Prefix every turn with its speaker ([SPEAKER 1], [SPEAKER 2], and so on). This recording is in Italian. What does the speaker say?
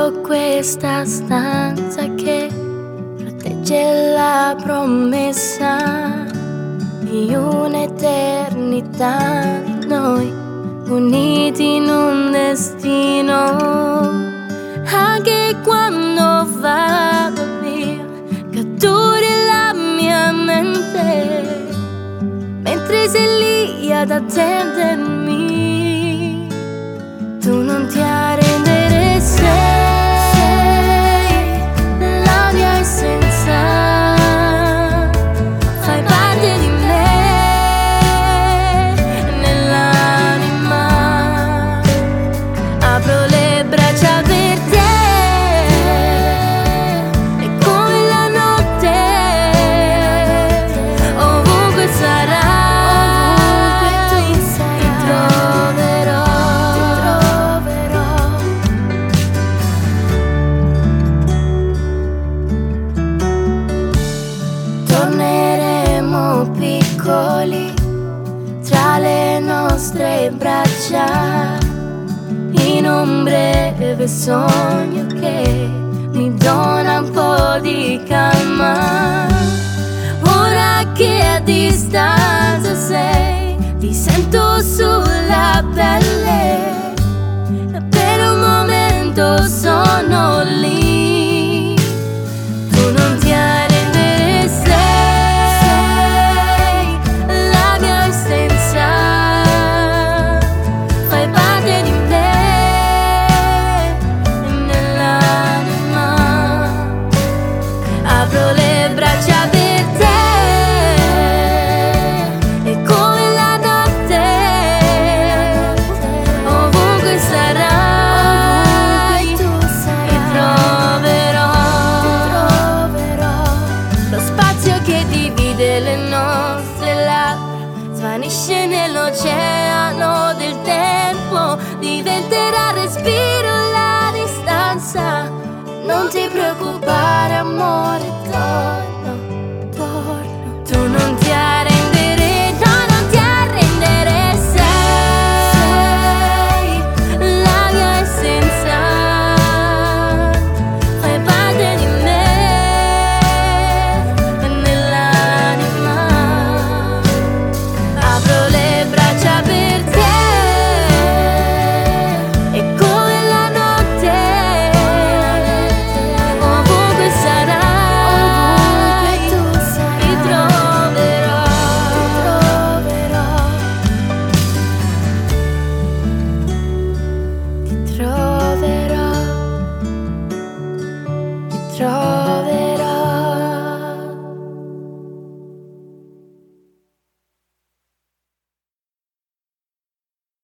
[SPEAKER 1] Solo questa stanza che protegge la promessa di un'eternità di noi, uniti in un destino. Anche quando vado via, catturi la mia mente, mentre sei lì ad attendermi. Tu non ti arrendere, sei la mia essenza, fai parte di me, nell'anima. Apro le braccia per te, e come la notte, ovunque sarai, ti troverò. Torneremo piccoli tra le nostre braccia, in un breve sogno che mi dona un po' di calma. Ora che a distanza sei, ti sento sulla pelle, per un momento sono lì. Tu non ti arrendere, sei la mia essenza, fai parte di me, nell'anima. Apro le braccia per te, e come la notte, ovunque sarai, ti troverò. Lo spazio che divide le nostre labbra svanisce nell'oceano del tempo, diventerà respiro la distanza. Non ti preoccupare amore, torno. Tu non ti arrendere, no, non ti arrendere, sei la mia essenza, fai parte di me, nell'anima. Apro le braccia per te, e come la notte, ovunque sarai, ti troverò. Ti troverò.